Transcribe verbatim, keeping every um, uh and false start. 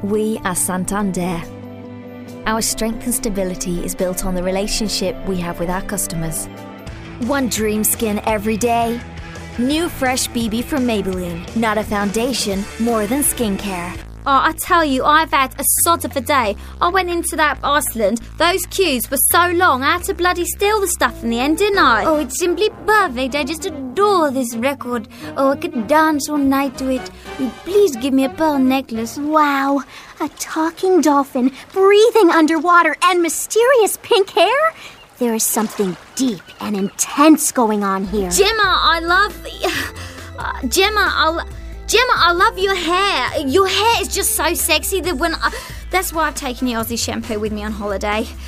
We are Santander. Our strength and stability is built on the relationship we have with our customers. One dream skin every day. New fresh B B from Maybelline. Not a foundation, more than skincare. Oh, I tell you, I've had a sod of a day. I went into that Iceland. Those queues were so long, I had to bloody steal the stuff in the end, didn't I? Oh, it's simply perfect. I just adore this record. Oh, I could dance all night to it. Will you please give me a pearl necklace? Wow, a talking dolphin, breathing underwater, and mysterious pink hair? There is something deep and intense going on here. Gemma, I love... Uh, Gemma, I... Gemma, I love your hair. Your hair is just so sexy that when I... That's why I've taken the Aussie shampoo with me on holiday.